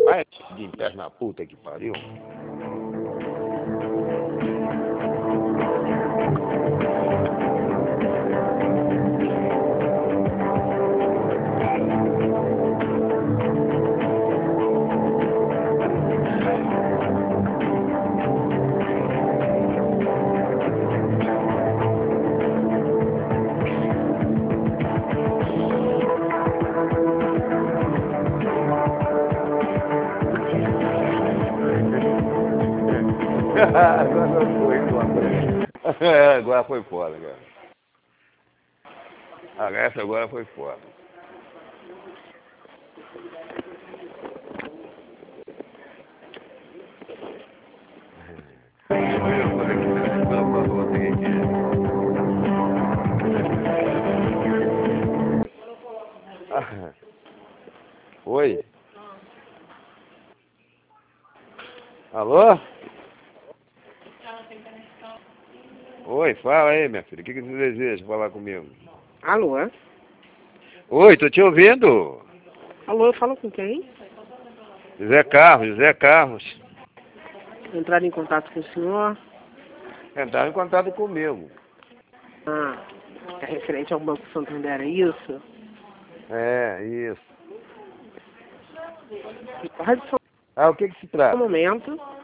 Vai de pé na puta que pariu. Agora foi foda. Agora foi foda, cara. Essa agora foi foda. Oi? Alô? Oi, fala aí, minha filha. O que você deseja falar comigo? Alô? Oi, tô te ouvindo. Alô, eu falo com quem? José Carlos. Entrar em contato com o senhor? Entraram em contato comigo. Ah, é referente ao Banco Santander, é isso? É, isso. Rádio São Ah, o que se trata? Paulo, momento.